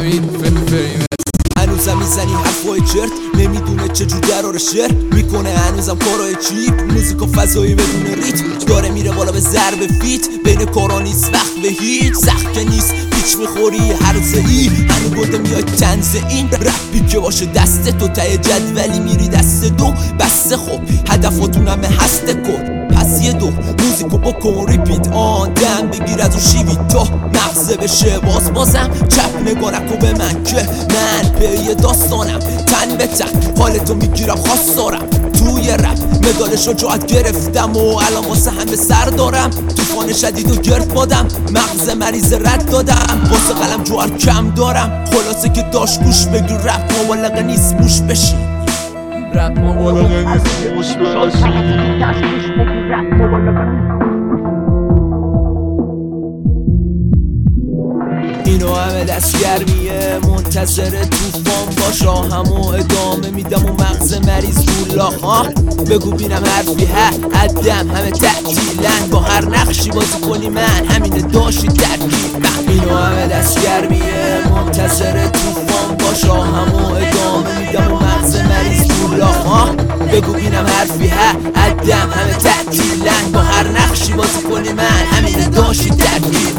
همین فیلم هنوزم میزنی حرفای چرت، نمیدونه چجور قرار شعر میکنه، هنوزم کارای چیپ، موزیک و فضایی بدون ریتم داره میره بالا به ضرب فیت، بین کارا نیست وقت به هیچ، سخت که نیست پیچ میخوری هر ای، هنو برده میاد تنز این رپی که باشه دست تو ته جدولی میری دست دو بسته، خب هدفاتون همه هست کن پس یه دو موزیکو بکن ریپیت آن دم بگیر از اون شیوی تا مغزه بشه بازم چپ نگاه نکن به من که من به یه داستانم تن به تن حالتو میگیرم خواست دارم توی رپ مدالشو جاعت گرفتم و الان واسه همه سر دارم توفان شدید و گرد بادم مغز مریض رد دادم واسه قلم جوهر کم دارم خلاصه که داشت گوش بگیر رپ مبالغه نیست موش بشی رپ مبالغه نیست موش بشی اینو همه دستگرمیه منتظر توفان باش همو ادامه میدم و مغز مریض دولا ها بگو بینم حرفی عدم همه تعطیلن با هر نقشی بازی کنی من همینه داشتی ترکیب اینو همه دستگرمیه منتظر توفان باش همو ادامه میدم و مغز مریض دولا ها بگو بینم حرفی عدم همه تعطیلن با هر نقشی بازی کنی من همینه داشتی ترکیب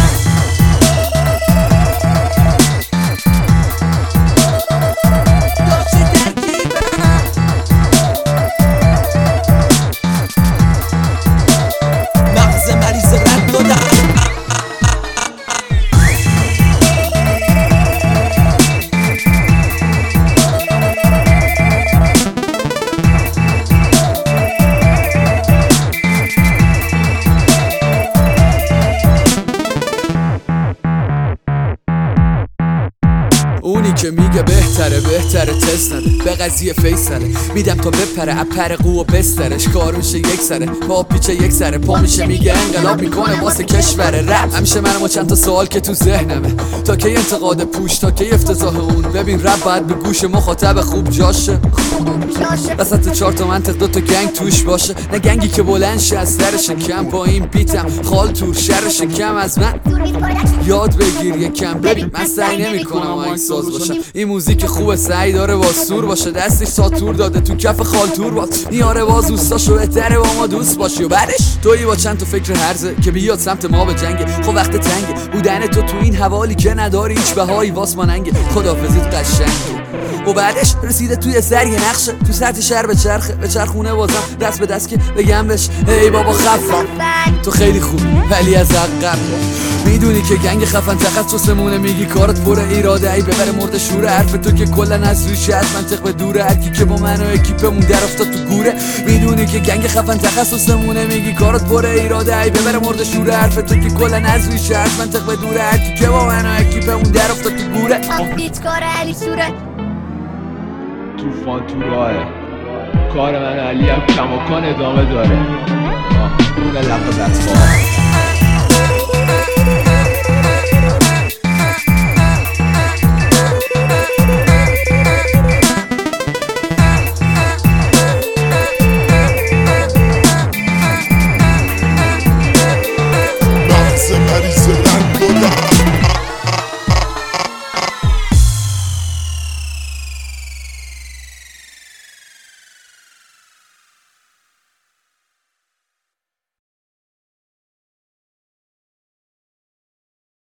اونی که میگه بهتره تست نده به قضیه فیصله میدم تا بپره اپر قو و بسترش کار میشه یک سره پا پیچه یک سره پا میشه میگه انقلاب میکنه واسه کشور رپ همیشه منم و چند تا سوال که تو ذهنمه تا کی انتقاد پوش تا کی افتضاح اون ببین رپ باید به گوش مخاطب خوب جاشه وسط 4 تا منطق 2 تا گنگ توش باشه نه گنگی که بلند شه از سر شکم با این بیتم خال تور شر شکم از من یاد بگیر یکم ببین من سعی نمیکنم آهنگ ساز باشم این موزیک خوبه سعی داره با سور باشه دستش ساتور داده تو کف خالتور باز نیاره باز دوستاشو بهتره با ما دوست باشی و بعدش تویی با چند تا فکر هرزه که بیاد سمت ما به جنگه خب وقت تنگه بودن تو این حوالی که نداری هیچ بهایی واس ماننگه خدافظیت قشنگه و بعدش رسیده توی سر یه نقشه تو سطح شهر به چرخونه بازم دست به دست که بگم بهش ای بابا خفن تو خیلی خوبی ولی از عقب میدونی که گنگ خفن تخصصمونه میگی کارت پر ایراده ای ببره مرد شوره حرف تو که کلن از روش از منطق به دوره هرکی که با من و اکیپمون در افتاد تو گوره میدونی که گنگ خفن تخصصمونه میگی کارت پر ایراده ای ببره مرد شوره حرف تو که کلن از روش از منطق به دوره هرکی که با من و اکیپمون در افتاد تو گوره هیچ کار علی صورت توفان تو راهه کار من علی هم کماکان ادامه داره اون لقب دستفا